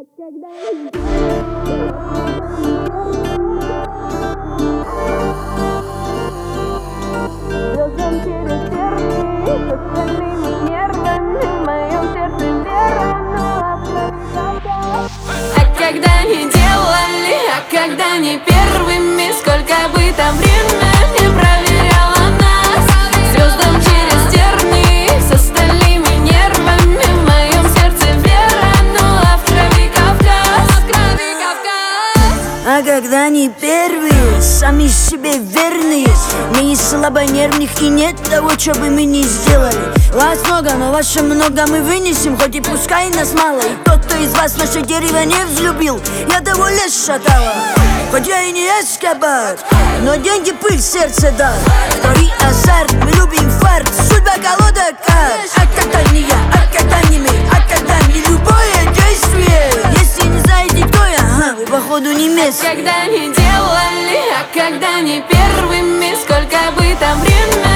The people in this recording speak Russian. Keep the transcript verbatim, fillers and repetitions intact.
Звездам через тернии, с остальными нервами, в моем сердце вера, но а когда не делали, а когда не первыми, сколько бы там время не проверяло нас. Звездам через тернии, с остальными нервами, в моем сердце вера, ну а в крови Кавказ, в крови Кавказ. А когда не первые, сами себе верные, мы не слабонервных и нет того, что бы мы не сделали. Вас много, но ваше много мы вынесем, хоть и пускай нас мало. И тот, кто из вас наше дерево не взлюбил, я того лес шатала. Хоть я и не Эскобар, но деньги пыль в сердце дал. Крови азарт, мы любим фарт, судьба колода карт. А когда не я, а когда не мы, а когда не любое действие. Если не знаете, кто я, ага, вы походу не место. Когда не делали, а когда не первыми, сколько бы там время